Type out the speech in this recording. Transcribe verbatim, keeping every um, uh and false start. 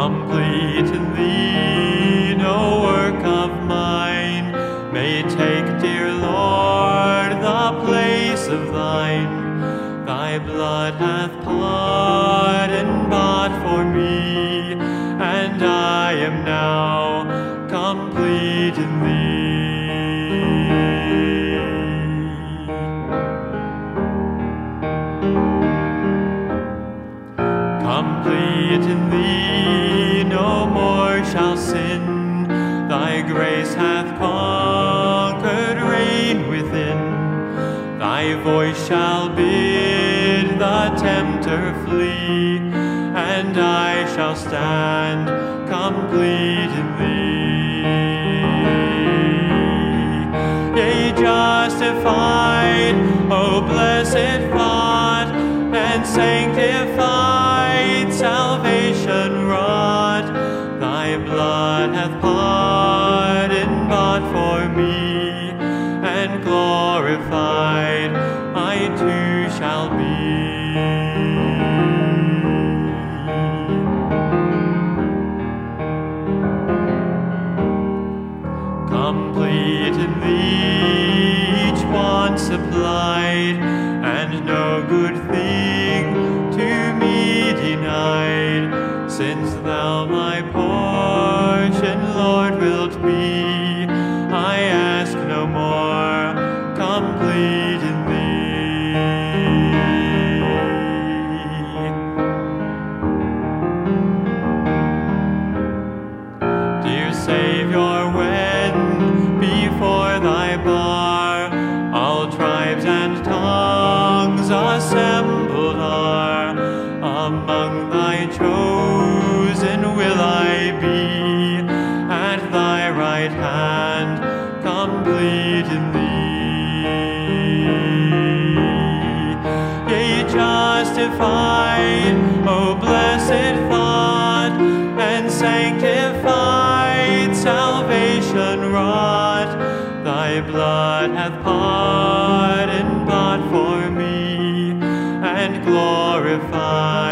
complete in thee, no work of mine may take, dear Lord, the place of thine. Thy blood hath pardon bought for me, and I am now complete in thee. Complete in thee, no more shall sin. Thy grace hath conquered reign within. Thy voice shall bid the tempter flee, and I shall stand complete in thee. Yea, justified, O blessed thought, and sanctified, salvation wrought. Thy blood hath pardon bought for me, and glorified I too shall be. Complete in thee, each want supplied, and no good thing to me denied. Since thou my portion, Lord, wilt be, I ask no more, complete in thee. Dear Savior, when before thy bar all tribes and tongues assembled are, among thy chosen will I be, at thy right hand, complete in thee. Yea, justified, O blessed thought, and sanctified, salvation wrought. Thy blood hath pardon bought for me, and glorified